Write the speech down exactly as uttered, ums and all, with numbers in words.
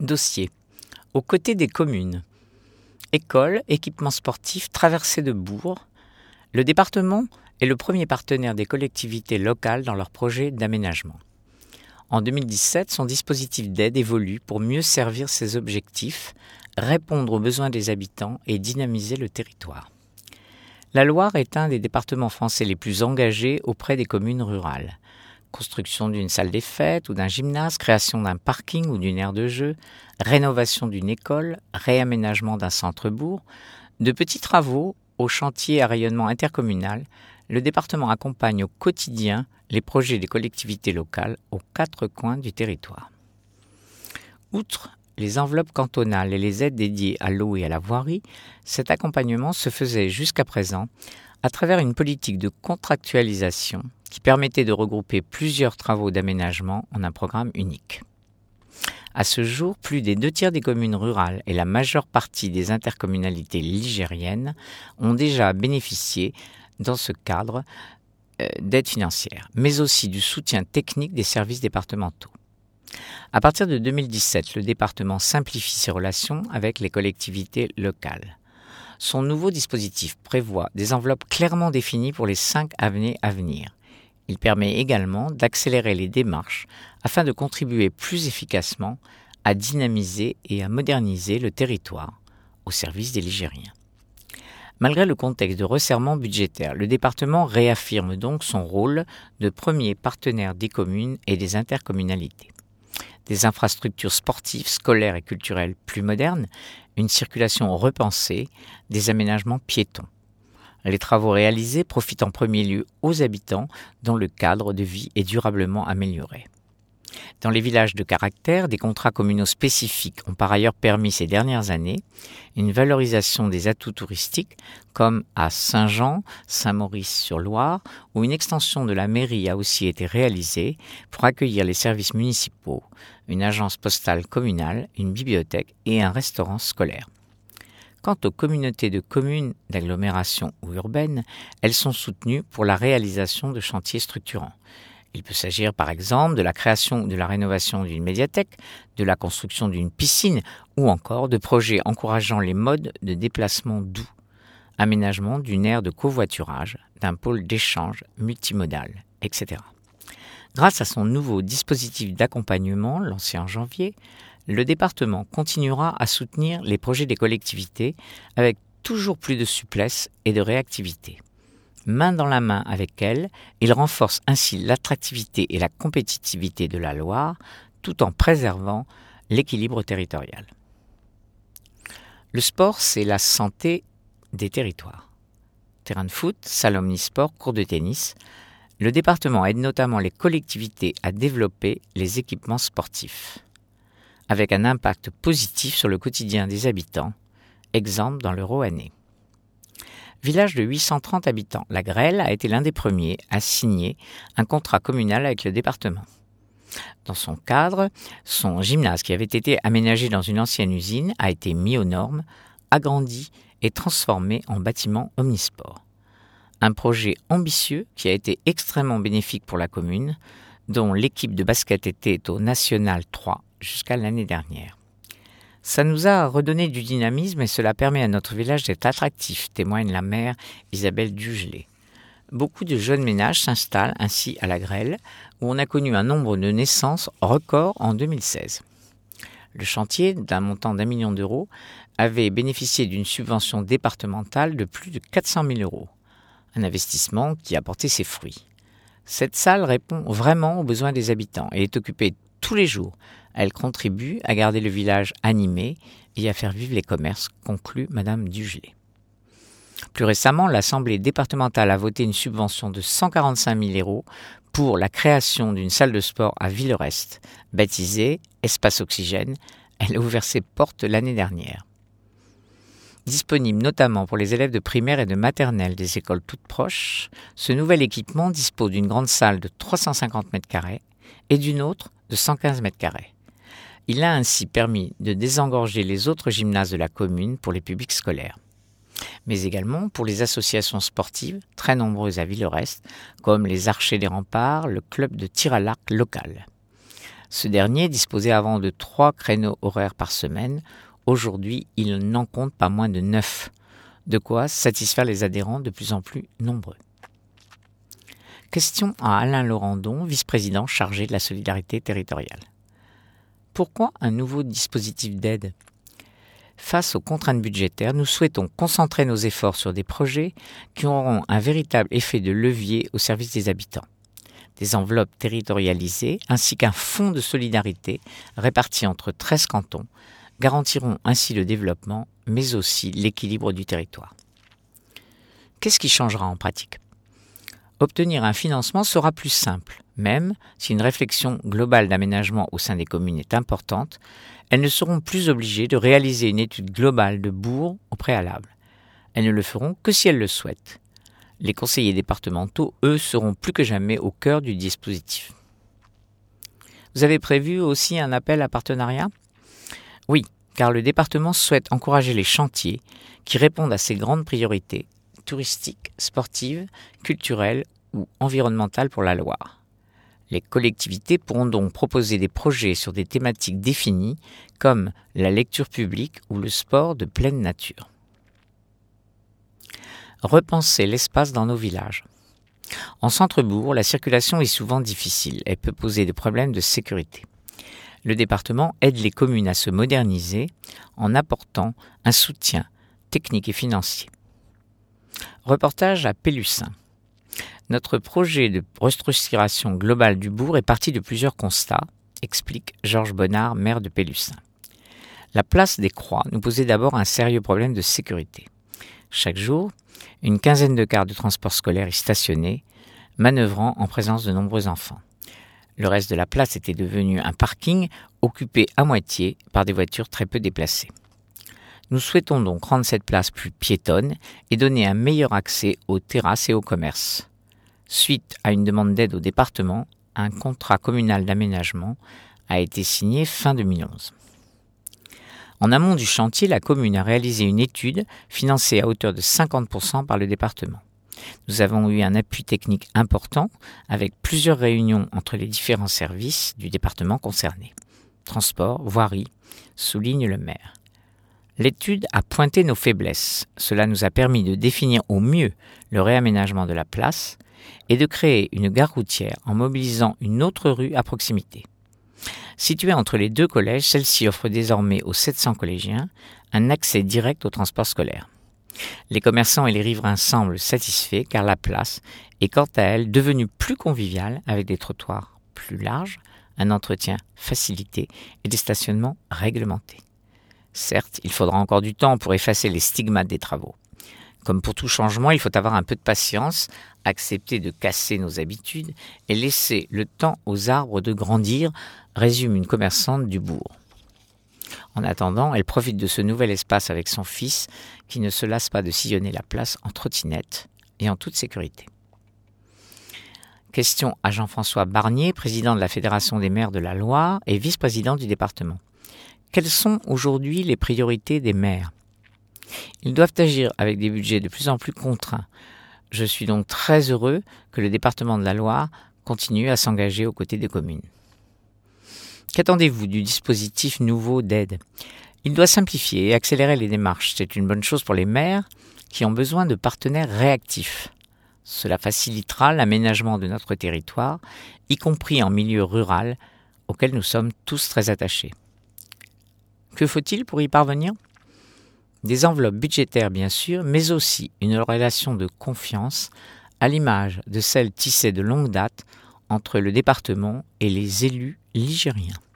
Dossier. Aux côtés des communes. Écoles, équipements sportifs, traversées de bourgs. Le département est le premier partenaire des collectivités locales dans leurs projets d'aménagement. En deux mille dix-sept, son dispositif d'aide évolue pour mieux servir ses objectifs, répondre aux besoins des habitants et dynamiser le territoire. La Loire est un des départements français les plus engagés auprès des communes rurales. Construction d'une salle des fêtes ou d'un gymnase, création d'un parking ou d'une aire de jeu, rénovation d'une école, réaménagement d'un centre-bourg, de petits travaux au chantier à rayonnement intercommunal, le département accompagne au quotidien les projets des collectivités locales aux quatre coins du territoire. Outre les enveloppes cantonales et les aides dédiées à l'eau et à la voirie, cet accompagnement se faisait jusqu'à présent à travers une politique de contractualisation qui permettait de regrouper plusieurs travaux d'aménagement en un programme unique. À ce jour, plus des deux tiers des communes rurales et la majeure partie des intercommunalités ligériennes ont déjà bénéficié, dans ce cadre, euh, d'aides financières, mais aussi du soutien technique des services départementaux. À partir de deux mille dix-sept, le département simplifie ses relations avec les collectivités locales. Son nouveau dispositif prévoit des enveloppes clairement définies pour les cinq années à venir. Il permet également d'accélérer les démarches afin de contribuer plus efficacement à dynamiser et à moderniser le territoire au service des Ligériens. Malgré le contexte de resserrement budgétaire, le département réaffirme donc son rôle de premier partenaire des communes et des intercommunalités. Des infrastructures sportives, scolaires et culturelles plus modernes, une circulation repensée, des aménagements piétons. Les travaux réalisés profitent en premier lieu aux habitants dont le cadre de vie est durablement amélioré. Dans les villages de caractère, des contrats communaux spécifiques ont par ailleurs permis ces dernières années une valorisation des atouts touristiques comme à Saint-Jean, Saint-Maurice-sur-Loire, où une extension de la mairie a aussi été réalisée pour accueillir les services municipaux, une agence postale communale, une bibliothèque et un restaurant scolaire. Quant aux communautés de communes d'agglomération ou urbaines, elles sont soutenues pour la réalisation de chantiers structurants. Il peut s'agir par exemple de la création ou de la rénovation d'une médiathèque, de la construction d'une piscine ou encore de projets encourageant les modes de déplacement doux, aménagement d'une aire de covoiturage, d'un pôle d'échange multimodal, et cetera. Grâce à son nouveau dispositif d'accompagnement lancé en janvier, le département continuera à soutenir les projets des collectivités avec toujours plus de souplesse et de réactivité. Main dans la main avec elles, il renforce ainsi l'attractivité et la compétitivité de la Loire, tout en préservant l'équilibre territorial. Le sport, c'est la santé des territoires. Terrain de foot, salle omnisport, cours de tennis. Le département aide notamment les collectivités à développer les équipements sportifs, avec un impact positif sur le quotidien des habitants, exemple dans le Roannais. Village de huit cent trente habitants, la Grêle a été l'un des premiers à signer un contrat communal avec le département. Dans son cadre, son gymnase qui avait été aménagé dans une ancienne usine a été mis aux normes, agrandi et transformé en bâtiment omnisport. Un projet ambitieux qui a été extrêmement bénéfique pour la commune, dont l'équipe de basket était au National trois jusqu'à l'année dernière. Ça nous a redonné du dynamisme et cela permet à notre village d'être attractif, témoigne la maire Isabelle Dugelet. Beaucoup de jeunes ménages s'installent ainsi à la Grêle, où on a connu un nombre de naissances record en deux mille seize. Le chantier, d'un montant d'un million d'euros, avait bénéficié d'une subvention départementale de plus de quatre cent mille euros. Un investissement qui a porté ses fruits. Cette salle répond vraiment aux besoins des habitants et est occupée tous les jours. Elle contribue à garder le village animé et à faire vivre les commerces, conclut Madame Dugelet. Plus récemment, l'Assemblée départementale a voté une subvention de cent quarante-cinq mille euros pour la création d'une salle de sport à Villerest, baptisée Espace Oxygène. Elle a ouvert ses portes l'année dernière. Disponible notamment pour les élèves de primaire et de maternelle des écoles toutes proches, ce nouvel équipement dispose d'une grande salle de trois cent cinquante mètres carrés et d'une autre de cent quinze mètres carrés. Il a ainsi permis de désengorger les autres gymnases de la commune pour les publics scolaires, mais également pour les associations sportives, très nombreuses à Villerest, comme les Archers des Remparts, le club de tir à l'arc local. Ce dernier disposait avant de trois créneaux horaires par semaine. Aujourd'hui, il n'en compte pas moins de neuf. De quoi satisfaire les adhérents de plus en plus nombreux. Question à Alain Laurendon, vice-président chargé de la solidarité territoriale. Pourquoi un nouveau dispositif d'aide ? Face aux contraintes budgétaires, nous souhaitons concentrer nos efforts sur des projets qui auront un véritable effet de levier au service des habitants. Des enveloppes territorialisées ainsi qu'un fonds de solidarité réparti entre treize cantons garantiront ainsi le développement, mais aussi l'équilibre du territoire. Qu'est-ce qui changera en pratique ? Obtenir un financement sera plus simple, même si une réflexion globale d'aménagement au sein des communes est importante, elles ne seront plus obligées de réaliser une étude globale de bourg au préalable. Elles ne le feront que si elles le souhaitent. Les conseillers départementaux, eux, seront plus que jamais au cœur du dispositif. Vous avez prévu aussi un appel à partenariat ? Oui, car le département souhaite encourager les chantiers qui répondent à ces grandes priorités touristiques, sportives, culturelles ou environnementales pour la Loire. Les collectivités pourront donc proposer des projets sur des thématiques définies comme la lecture publique ou le sport de pleine nature. Repenser l'espace dans nos villages. En centre-bourg, la circulation est souvent difficile et peut poser des problèmes de sécurité. Le département aide les communes à se moderniser en apportant un soutien technique et financier. Reportage à Pélussin. Notre projet de restructuration globale du bourg est parti de plusieurs constats, explique Georges Bonnard, maire de Pélussin. La place des Croix nous posait d'abord un sérieux problème de sécurité. Chaque jour, une quinzaine de cars de transport scolaire y stationnaient, manœuvrant en présence de nombreux enfants. Le reste de la place était devenu un parking occupé à moitié par des voitures très peu déplacées. Nous souhaitons donc rendre cette place plus piétonne et donner un meilleur accès aux terrasses et aux commerces. Suite à une demande d'aide au département, un contrat communal d'aménagement a été signé fin deux mille onze. En amont du chantier, la commune a réalisé une étude financée à hauteur de cinquante pour cent par le département. Nous avons eu un appui technique important avec plusieurs réunions entre les différents services du département concerné. Transport, voirie, souligne le maire. L'étude a pointé nos faiblesses. Cela nous a permis de définir au mieux le réaménagement de la place et de créer une gare routière en mobilisant une autre rue à proximité. Située entre les deux collèges, celle-ci offre désormais aux sept cents collégiens un accès direct au transport scolaire. Les commerçants et les riverains semblent satisfaits car la place est quant à elle devenue plus conviviale avec des trottoirs plus larges, un entretien facilité et des stationnements réglementés. Certes, il faudra encore du temps pour effacer les stigmates des travaux. Comme pour tout changement, il faut avoir un peu de patience, accepter de casser nos habitudes et laisser le temps aux arbres de grandir, résume une commerçante du bourg. En attendant, elle profite de ce nouvel espace avec son fils qui ne se lasse pas de sillonner la place en trottinette et en toute sécurité. Question à Jean-François Barnier, président de la Fédération des maires de la Loire et vice-président du département. Quelles sont aujourd'hui les priorités des maires ? Ils doivent agir avec des budgets de plus en plus contraints. Je suis donc très heureux que le département de la Loire continue à s'engager aux côtés des communes. Qu'attendez-vous du dispositif nouveau d'aide ? Il doit simplifier et accélérer les démarches. C'est une bonne chose pour les maires qui ont besoin de partenaires réactifs. Cela facilitera l'aménagement de notre territoire, y compris en milieu rural, auquel nous sommes tous très attachés. Que faut-il pour y parvenir ? Des enveloppes budgétaires bien sûr, mais aussi une relation de confiance à l'image de celle tissée de longue date entre le département et les élus ligériens.